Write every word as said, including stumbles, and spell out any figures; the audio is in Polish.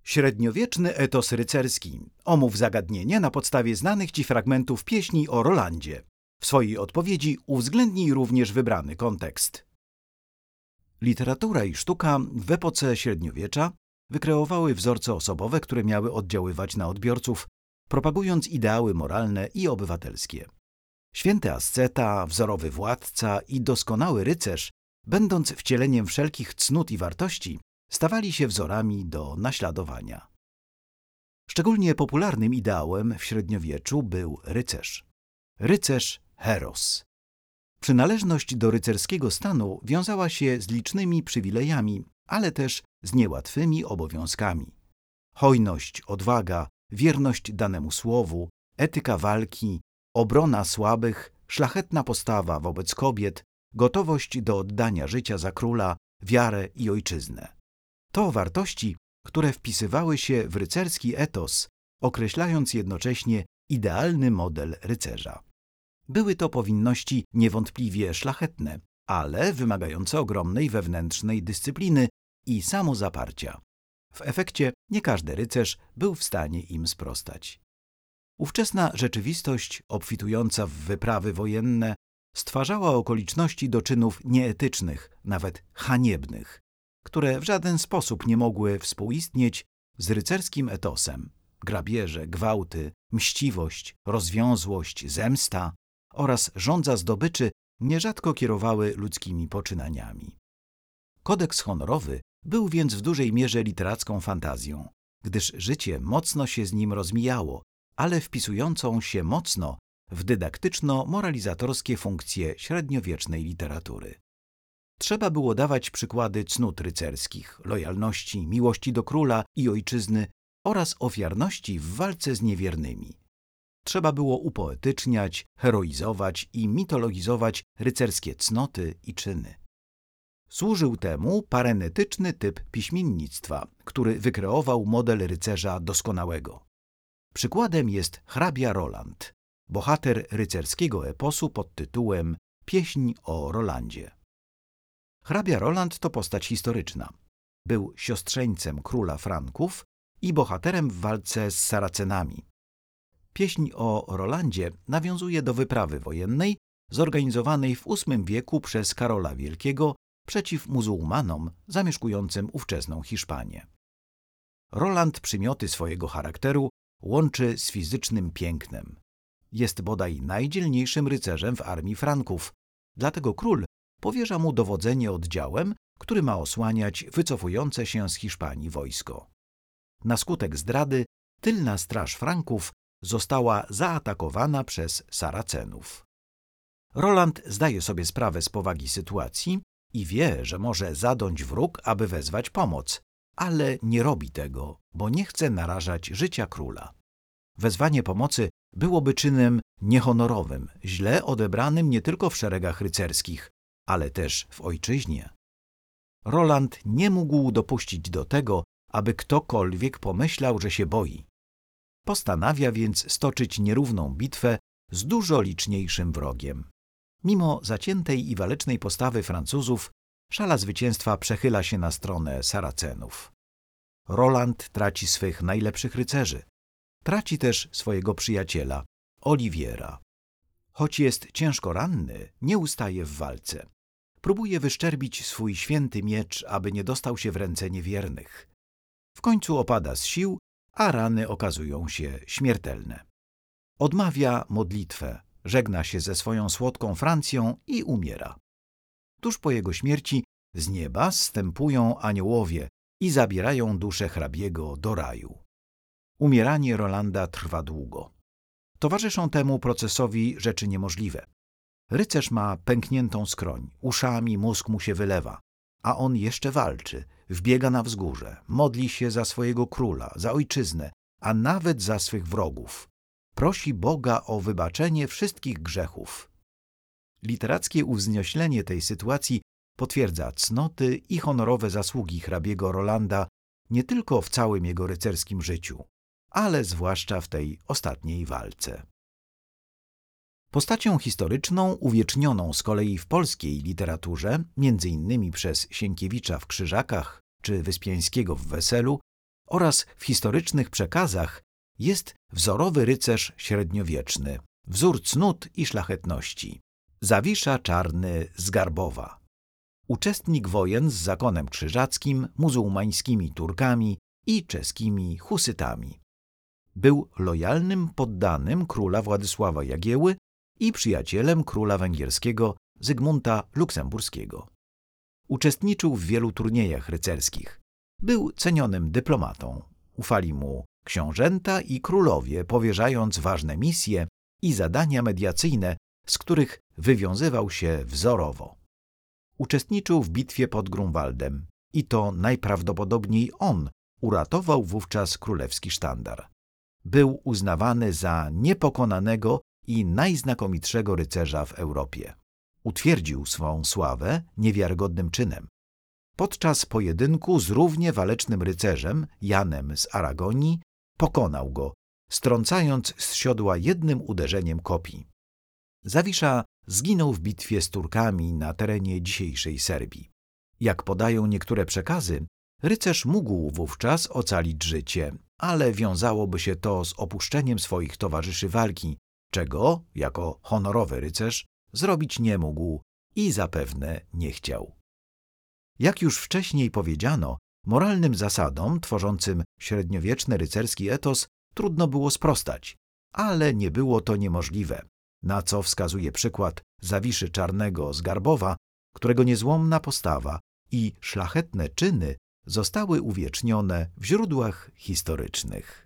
Średniowieczny etos rycerski. Omów zagadnienie na podstawie znanych Ci fragmentów pieśni o Rolandzie. W swojej odpowiedzi uwzględnij również wybrany kontekst. Literatura i sztuka w epoce średniowiecza wykreowały wzorce osobowe, które miały oddziaływać na odbiorców, propagując ideały moralne i obywatelskie. Święty asceta, wzorowy władca i doskonały rycerz, będąc wcieleniem wszelkich cnót i wartości, stawali się wzorami do naśladowania. Szczególnie popularnym ideałem w średniowieczu był rycerz. Rycerz heros. Przynależność do rycerskiego stanu wiązała się z licznymi przywilejami, ale też z niełatwymi obowiązkami. Hojność, odwaga, wierność danemu słowu, etyka walki, obrona słabych, szlachetna postawa wobec kobiet, gotowość do oddania życia za króla, wiarę i ojczyznę. To wartości, które wpisywały się w rycerski etos, określając jednocześnie idealny model rycerza. Były to powinności niewątpliwie szlachetne, ale wymagające ogromnej wewnętrznej dyscypliny i samozaparcia. W efekcie nie każdy rycerz był w stanie im sprostać. Ówczesna rzeczywistość, obfitująca w wyprawy wojenne, stwarzała okoliczności do czynów nieetycznych, nawet haniebnych, które w żaden sposób nie mogły współistnieć z rycerskim etosem. Grabieże, gwałty, mściwość, rozwiązłość, zemsta oraz żądza zdobyczy nierzadko kierowały ludzkimi poczynaniami. Kodeks honorowy był więc w dużej mierze literacką fantazją, gdyż życie mocno się z nim rozmijało, ale wpisującą się mocno w dydaktyczno-moralizatorskie funkcje średniowiecznej literatury. Trzeba było dawać przykłady cnót rycerskich, lojalności, miłości do króla i ojczyzny oraz ofiarności w walce z niewiernymi. Trzeba było upoetyczniać, heroizować i mitologizować rycerskie cnoty i czyny. Służył temu parenetyczny typ piśmiennictwa, który wykreował model rycerza doskonałego. Przykładem jest hrabia Roland, bohater rycerskiego eposu pod tytułem Pieśń o Rolandzie. Hrabia Roland to postać historyczna. Był siostrzeńcem króla Franków i bohaterem w walce z Saracenami. Pieśń o Rolandzie nawiązuje do wyprawy wojennej zorganizowanej w ósmym wieku przez Karola Wielkiego przeciw muzułmanom zamieszkującym ówczesną Hiszpanię. Roland przymioty swojego charakteru łączy z fizycznym pięknem. Jest bodaj najdzielniejszym rycerzem w armii Franków, dlatego król powierza mu dowodzenie oddziałem, który ma osłaniać wycofujące się z Hiszpanii wojsko. Na skutek zdrady tylna straż Franków została zaatakowana przez Saracenów. Roland zdaje sobie sprawę z powagi sytuacji i wie, że może zadąć wróg, aby wezwać pomoc, ale nie robi tego, bo nie chce narażać życia króla. Wezwanie pomocy byłoby czynem niehonorowym, źle odebranym nie tylko w szeregach rycerskich, ale też w ojczyźnie. Roland nie mógł dopuścić do tego, aby ktokolwiek pomyślał, że się boi. Postanawia więc stoczyć nierówną bitwę z dużo liczniejszym wrogiem. Mimo zaciętej i walecznej postawy Francuzów, szala zwycięstwa przechyla się na stronę Saracenów. Roland traci swych najlepszych rycerzy. Traci też swojego przyjaciela, Oliwiera. Choć jest ciężko ranny, nie ustaje w walce. Próbuje wyszczerbić swój święty miecz, aby nie dostał się w ręce niewiernych. W końcu opada z sił, a rany okazują się śmiertelne. Odmawia modlitwę, żegna się ze swoją słodką Francją i umiera. Tuż po jego śmierci z nieba zstępują aniołowie i zabierają duszę hrabiego do raju. Umieranie Rolanda trwa długo. Towarzyszą temu procesowi rzeczy niemożliwe. Rycerz ma pękniętą skroń, uszami mózg mu się wylewa, a on jeszcze walczy, wbiega na wzgórze, modli się za swojego króla, za ojczyznę, a nawet za swych wrogów. Prosi Boga o wybaczenie wszystkich grzechów. Literackie uwznioślenie tej sytuacji potwierdza cnoty i honorowe zasługi hrabiego Rolanda nie tylko w całym jego rycerskim życiu, ale zwłaszcza w tej ostatniej walce. Postacią historyczną uwiecznioną z kolei w polskiej literaturze, między innymi przez Sienkiewicza w Krzyżakach czy Wyspiańskiego w Weselu, oraz w historycznych przekazach jest wzorowy rycerz średniowieczny, wzór cnót i szlachetności. Zawisza Czarny z Garbowa. Uczestnik wojen z zakonem krzyżackim, muzułmańskimi Turkami i czeskimi husytami. Był lojalnym poddanym króla Władysława Jagieły i przyjacielem króla węgierskiego Zygmunta Luksemburskiego. Uczestniczył w wielu turniejach rycerskich. Był cenionym dyplomatą. Ufali mu książęta i królowie, powierzając ważne misje i zadania mediacyjne, z których wywiązywał się wzorowo. Uczestniczył w bitwie pod Grunwaldem i to najprawdopodobniej on uratował wówczas królewski sztandar. Był uznawany za niepokonanego i najznakomitszego rycerza w Europie. Utwierdził swą sławę niewiarygodnym czynem. Podczas pojedynku z równie walecznym rycerzem, Janem z Aragonii, pokonał go, strącając z siodła jednym uderzeniem kopii. Zawisza zginął w bitwie z Turkami na terenie dzisiejszej Serbii. Jak podają niektóre przekazy, rycerz mógł wówczas ocalić życie, ale wiązałoby się to z opuszczeniem swoich towarzyszy walki, czego, jako honorowy rycerz, zrobić nie mógł i zapewne nie chciał. Jak już wcześniej powiedziano, moralnym zasadom tworzącym średniowieczny rycerski etos trudno było sprostać, ale nie było to niemożliwe, na co wskazuje przykład Zawiszy Czarnego z Garbowa, którego niezłomna postawa i szlachetne czyny zostały uwiecznione w źródłach historycznych.